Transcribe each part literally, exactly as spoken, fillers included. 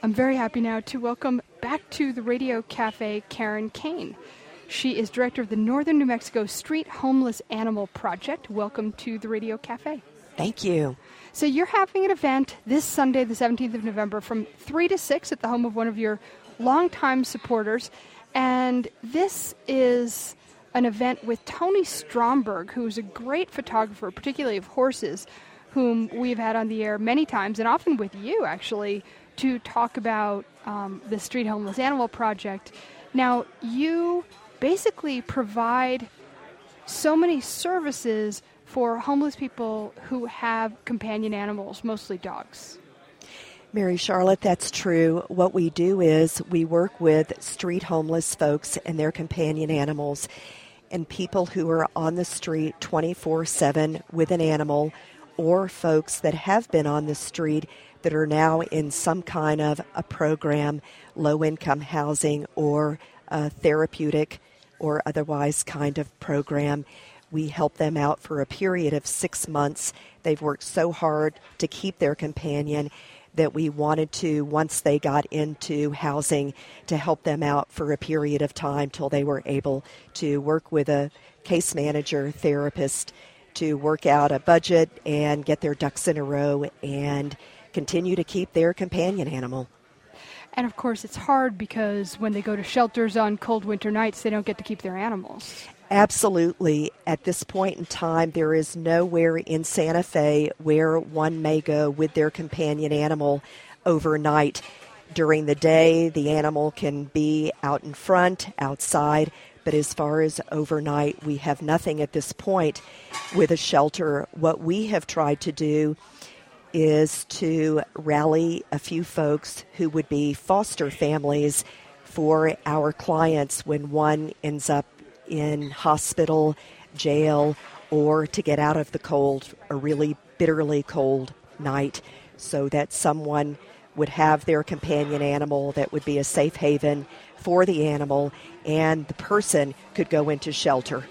I'm very happy now to welcome back to the Radio Cafe Karen Kane. She is director of the Northern New Mexico Street Homeless Animal Project. Welcome to the Radio Cafe. Thank you. So you're having an event this Sunday, the seventeenth of November, from three to six at the home of one of your longtime supporters. And this is an event with Tony Stromberg, who's a great photographer, particularly of horses, whom we've had on the air many times, and often with you, actually, to talk about um, the Street Homeless Animal Project. Now, you basically provide so many services for homeless people who have companion animals, mostly dogs. Mary Charlotte, that's true. What we do is we work with street homeless folks and their companion animals and people who are on the street twenty-four seven with an animal, or folks that have been on the street that are now in some kind of a program, low-income housing or a therapeutic or otherwise kind of program. We help them out for a period of six months. They've worked so hard to keep their companion that we wanted to, once they got into housing, to help them out for a period of time till they were able to work with a case manager, therapist, to work out a budget and get their ducks in a row and continue to keep their companion animal. And of course, it's hard because when they go to shelters on cold winter nights, they don't get to keep their animals. Absolutely. At this point in time, there is nowhere in Santa Fe where one may go with their companion animal overnight. During the day, the animal can be out in front, outside, but as far as overnight, we have nothing at this point with a shelter. What we have tried to do is to rally a few folks who would be foster families for our clients when one ends up in hospital, jail, or to get out of the cold, a really bitterly cold night, so that someone would have their companion animal that would be a safe haven for the animal, and the person could go into shelter.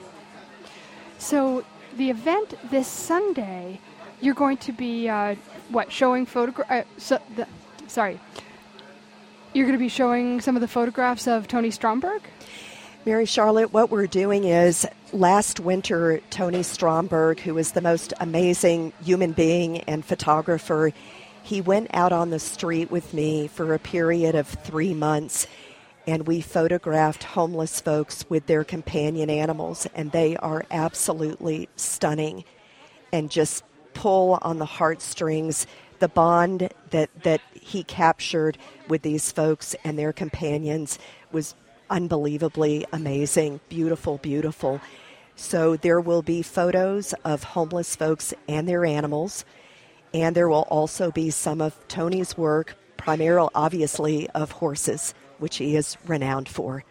So the event this Sunday, you're going to be, uh, what, showing photographs? Uh, so the, sorry. You're going to be showing some of the photographs of Tony Stromberg? Mary Charlotte, what we're doing is, last winter, Tony Stromberg, who is the most amazing human being and photographer, he went out on the street with me for a period of three months, and we photographed homeless folks with their companion animals, and they are absolutely stunning and just pull on the heartstrings. The bond that, that he captured with these folks and their companions was unbelievably amazing, beautiful, beautiful. So there will be photos of homeless folks and their animals, and there will also be some of Tony's work, primarily, obviously, of horses, which he is renowned for.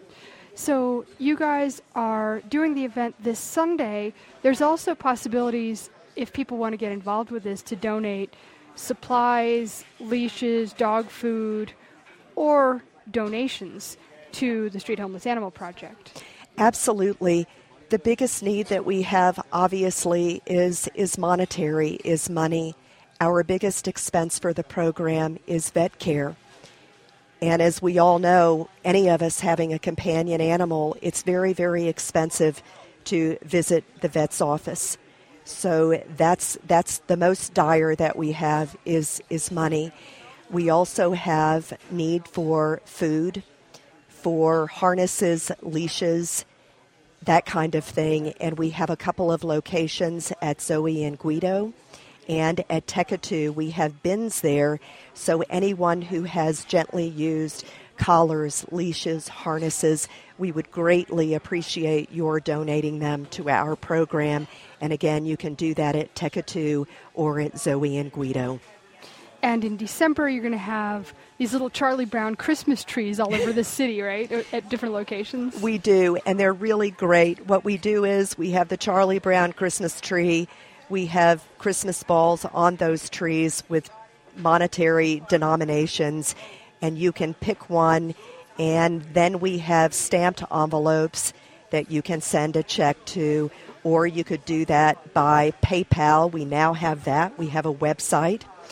So you guys are doing the event this Sunday. There's also possibilities, if people want to get involved with this, to donate supplies, leashes, dog food, or donations to the Street Homeless Animal Project. Absolutely. The biggest need that we have, obviously, is is monetary, is money. Our biggest expense for the program is vet care. And as we all know, any of us having a companion animal, it's very, very expensive to visit the vet's office. So that's that's the most dire that we have is is money. We also have need for food, for harnesses, leashes, that kind of thing. And we have a couple of locations at Zoe and Guido, and at Tekatu we have bins there. So anyone who has gently used collars, leashes, harnesses, we would greatly appreciate your donating them to our program. And again, you can do that at Tekatu or at Zoe and Guido. And in December, you're going to have these little Charlie Brown Christmas trees all over the city, right, at different locations? We do, and they're really great. What we do is we have the Charlie Brown Christmas tree. We have Christmas balls on those trees with monetary denominations, and you can pick one. And then we have stamped envelopes that you can send a check to, or you could do that by PayPal. We now have that. We have a website.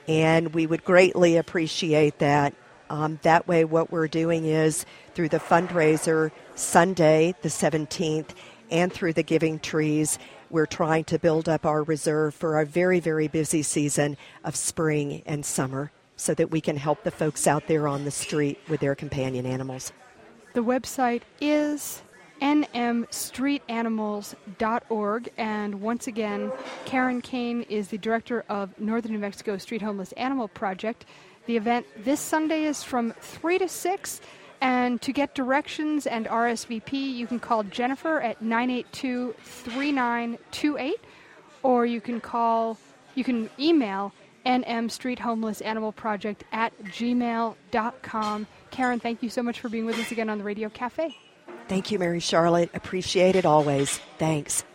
and we would greatly appreciate that. Um, that way, what we're doing is through the fundraiser Sunday, the seventeenth, and through the Giving Trees, we're trying to build up our reserve for our very, very busy season of spring and summer so that we can help the folks out there on the street with their companion animals. The website is n m street animals dot org, and once again, Karen Kane is the director of Northern New Mexico Street Homeless Animal Project. The event this Sunday is from three to six, and to get directions and R S V P, you can call Jennifer at nine eight two, three nine two eight, or you can call, you can email n m street homeless animal project at gmail dot com. Karen, thank you so much for being with us again on the Radio Cafe. Thank you, Mary Charlotte. Appreciate it always. Thanks.